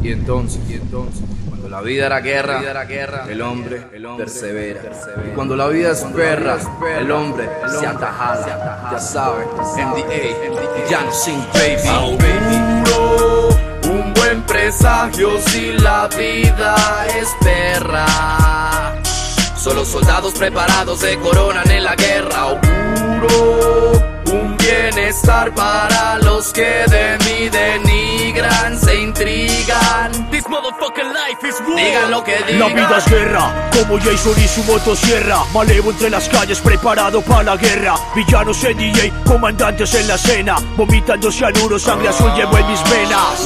Y entonces, cuando la vida era guerra, el hombre persevera. Y cuando la vida es perra, el hombre se atajala. Ya sabes, MDA, Yansing Baby. Auguro un buen presagio si la vida es perra. Solo soldados preparados se coronan en la guerra. Auguro un bienestar para los que de mí denigran, se intrigan. This motherfucking life is war. Digan lo que digan. La vida es guerra, como Jason y su motosierra. Malevo entre las calles, preparado para la guerra. Villanos en DJ, comandantes en la escena. Vomitando cianuro, sangre azul llevo en mis venas.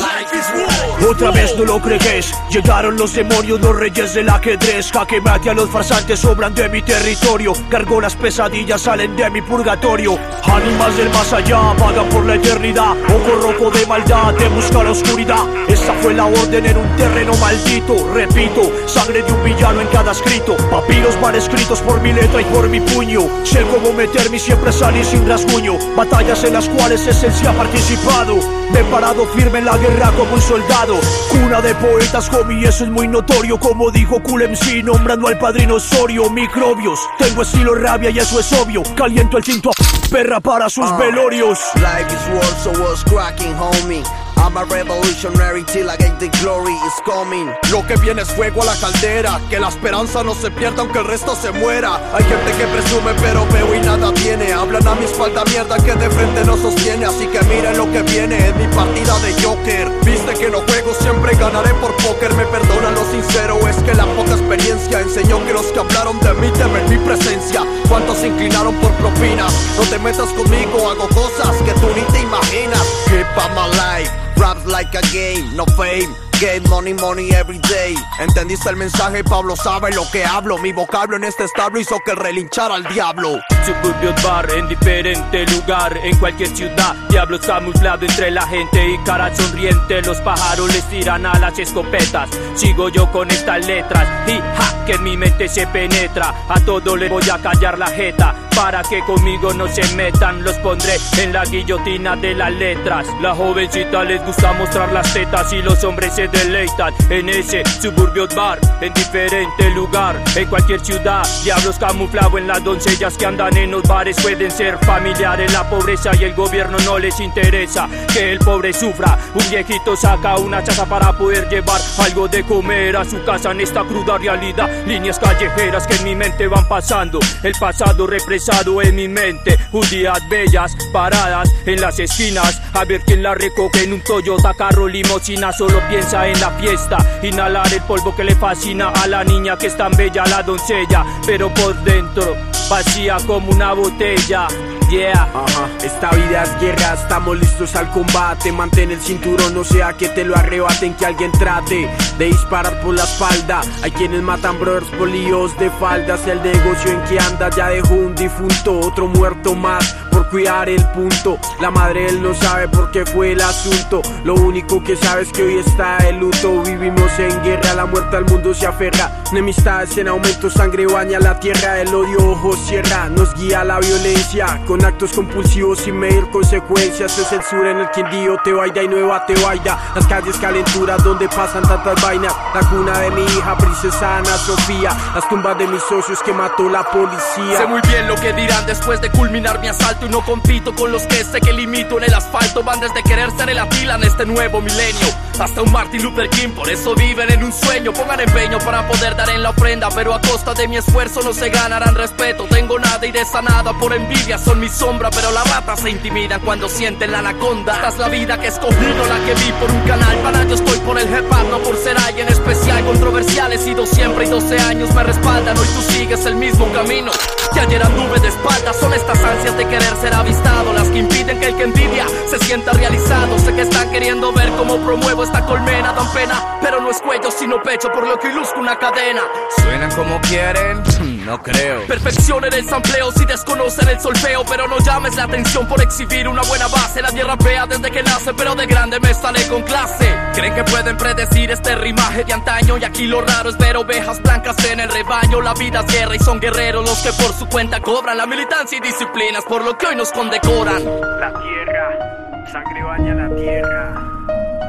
Otra vez no lo crees, llegaron los demonios, los reyes del ajedrez. Jaque mate a los farsantes, sobran de mi territorio. Gargolas pesadillas salen de mi purgatorio. Ánimas del más allá, vagan por la eternidad. Ojo rojo de maldad, de buscar la oscuridad. Esa fue la orden en un terreno maldito. Repito, sangre de un villano en cada escrito. Papiros mal escritos por mi letra y por mi puño. Sé cómo meterme y siempre salir sin rasguño. Batallas en las cuales esencia ha participado. Me he parado firme en la guerra como un soldado. Cuna de poetas, homie, eso es muy notorio. Como dijo Cool MC, nombrando al padrino Osorio. Microbios, tengo estilo rabia y eso es obvio. Caliento el tinto a perra para sus velorios. Life is war, so what's cracking, homie? I'm a revolutionary till I get the glory is coming. Lo que viene es fuego a la caldera, que la esperanza no se pierda aunque el resto se muera. Hay gente que presume pero veo y nada tiene. Hablan a mi espalda mierda que de frente no sostiene. Así que miren lo que viene, es mi partida de Joker. Viste que no juego, siempre ganaré por póker. Me perdonan lo sincero, es que la poca experiencia enseñó que los que hablaron de mí temen mi presencia. ¿Cuántos se inclinaron por propina? No te metas conmigo, hago cosas que tú ni te imaginas. Hip hop my life, raps like a game, no fame. Get money, money every day. ¿Entendiste el mensaje? Pablo sabe lo que hablo. Mi vocablo en este establo hizo que relinchara al diablo. Suburbios bar en diferente lugar, en cualquier ciudad. Diablos camuflado entre la gente y cara sonriente. Los pájaros les tiran a las escopetas. Sigo yo con estas letras y ja, que en mi mente se penetra. A todo le voy a callar la jeta para que conmigo no se metan. Los pondré en la guillotina de las letras. La jovencita les gusta mostrar las tetas y los hombres se deleitan en ese suburbio bar, en diferente lugar, en cualquier ciudad. Diablos camuflados en las doncellas que andan en los bares. Pueden ser familiares la pobreza y el gobierno no les interesa que el pobre sufra. Un viejito saca una chaza para poder llevar algo de comer a su casa en esta cruda realidad. Líneas callejeras que en mi mente van pasando, el pasado represado en mi mente. Judías bellas paradas en las esquinas a ver quién la recoge en un Toyota carro limosina. Solo piensa en la fiesta, inhalar el polvo que le fascina a la niña que es tan bella, la doncella, pero por dentro vacía como una botella. Yeah. Esta vida es guerra, estamos listos al combate. Mantén el cinturón, no sea que te lo arrebaten, que alguien trate de disparar por la espalda. Hay quienes matan brothers por líos de faldas. El negocio en que anda ya dejó un difunto, otro muerto más por cuidar el punto. La madre él no sabe por qué fue el asunto. Lo único que sabe es que hoy está de luto. Vivimos en guerra, la muerte al mundo se aferra. Enemistades en aumento, sangre baña la tierra. El odio ojos cierra, nos guía la violencia con actos compulsivos sin medir consecuencias. Se censura en el Quindío, te baila y nueva te baila. Las calles calenturas donde pasan tantas vainas. La cuna de mi hija, princesa Ana Sofía. Las tumbas de mis socios que mató la policía. Sé muy bien lo que dirán después de culminar mi asalto. Y no compito con los que sé que limito en el asfalto. Van desde querer ser el Atila en este nuevo milenio hasta un Martin Luther King, por eso viven en un sueño. Pongan empeño para poder dar en la ofrenda, pero a costa de mi esfuerzo no se ganarán respeto. Tengo nada y de esa nada por envidia son mi sombra, pero las ratas se intimidan cuando sienten la anaconda. Esta es la vida que escogí, no la que vi por un canal. Para yo estoy por el hip hop, no por ser alguien especial. Controversial he sido siempre y 12 años me respaldan. Hoy tú sigues el mismo camino que ayer anduve de espaldas. Son estas ansias de querer ser avistado las que impiden que el que envidia se sienta realizado. Sé que están queriendo ver cómo promuevo esta colmena. Dan pena, pero no es cuello sino pecho, por lo que ilustro una cadena. ¿Suenan como quieren? No creo. Perfeccionen el sampleo si desconocen el solfeo, pero no llames la atención por exhibir una buena base. Nadie rapea desde que nace, pero de grande me sale con clase. Creen que pueden predecir este rimaje de antaño, y aquí lo raro es ver ovejas blancas en el rebaño. La vida es guerra y son guerreros los que por su cuenta cobran. La militancia y disciplinas por lo que hoy nos condecoran. La tierra, sangre baña la tierra. En pie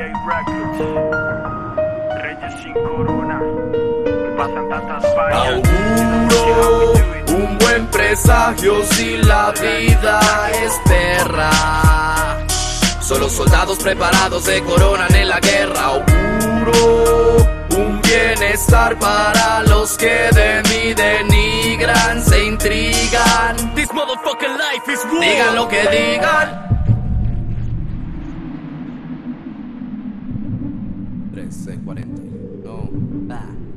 Records, Reyes sin corona, pasan tantas vainas. Auguro un buen presagio si la vida es perra. Solo soldados preparados se coronan en la guerra. Auguro un bienestar para los que de mí denigran, se intrigan. This motherfucking life is war. Digan lo que digan. 3, 6, 40. No.